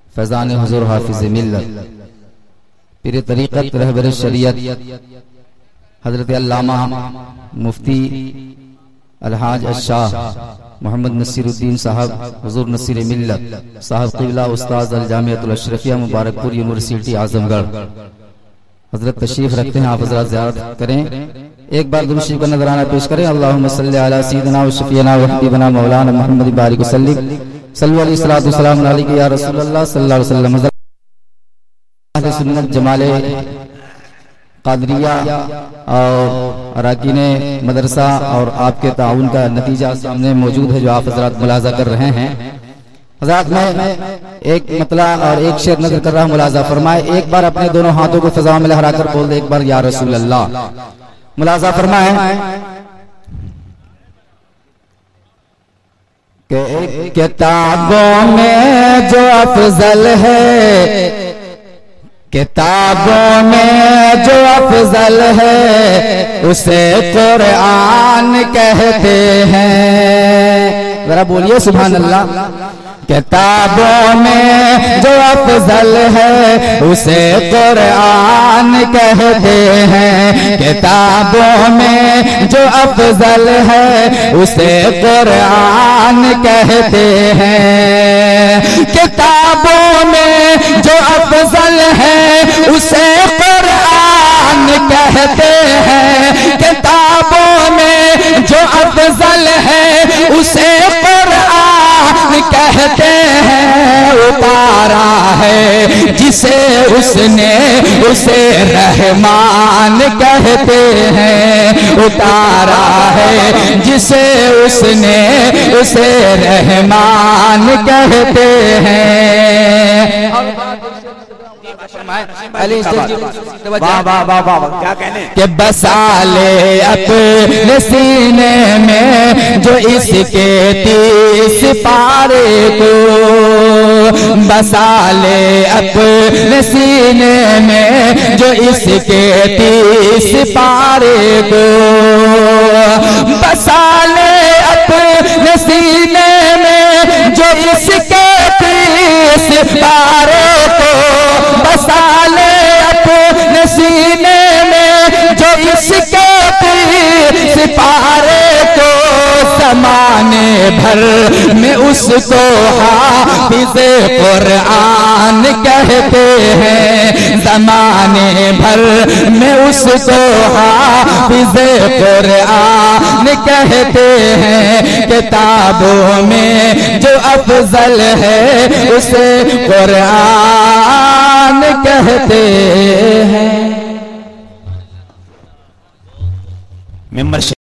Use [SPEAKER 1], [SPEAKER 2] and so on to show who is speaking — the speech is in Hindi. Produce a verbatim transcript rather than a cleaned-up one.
[SPEAKER 1] फैज़ान हुज़ूर हाफिज़ मिल्लत पीर तरीक़त रहबर शरीयत हज़रत अल्लामा मुफ्ती अलहाज अशाह मोहम्मद नसीरुद्दीन साहब हुज़ूर नसीर मिल्लत साहब क़िबला उस्ताद अल जामिअतुल अशरफिया मुबारकपुर यूनिवर्सिटी आज़मगढ़ हज़रत तशरीफ रखते हैं। आप हज़रात ज़ियारत करें, एक बार दुरूद शरीफ का नज़राना पेश करें। अल्लाहुम्मा सल्लि अला सय्यिदिना व शफ़ीना व हबीबना मौलाना मुहम्मद बारिक वसल्लिम सल्लल्लाहु अलैहि सल्लतु वस्सलाम अलैका या रसूलल्लाह सल्लल्लाहु अलैहि वसल्लम। अहले सुन्नत जमाले कादरिया और अराकीन मदरसा और आपके ताउन का नतीजा सामने मौजूद है जो आप हज़रात मुलाजा कर रहे हैं। हज़रात मैं एक मतला और एक शेर नजर कर रहा हूं, मुलाजा फरमाए। एक बार अपने दोनों हाथों को फ़ज़ा में लहरा कर बोल दे एक बार या रसूल अल्लाह। मुलाजा फरमाए कि किताबों में जो अफजल है, किताबों में जो अफजल है उसे कुरान कहते हैं। जरा बोलिए सुभान अल्लाह। किताबों में जो अफजल है उसे कुरान कहते हैं। किताबों में जो अफजल है उसे कुरान कहते हैं। किताबों में जो अफजल है उसे कुरान कहते हैं। किताबों में जो अफजल है उसे कुरान कहते हैं। उतारा है जिसे उसने उसे रहमान कहते हैं। उतारा है जिसे उसने उसे रहमान कहते हैं। वाह वाह वाह वाह, क्या कहने कि बसा ले अपने सीने में जो इसके तीस पारे को, बसा ले अपने सीने में जो इसके तीस पारे को, बसा ले अपने सीने में जो इसके तीस पारे को, बसा ले अपने सीने में जो इसके तीस पारे को। ज़माने भर में उसको हाफिज़े कुरान कहते हैं। ज़माने भर में उसको हाफिज़े कुरान कहते हैं। किताबों में जो अफजल है उसे कुरान कहते हैं।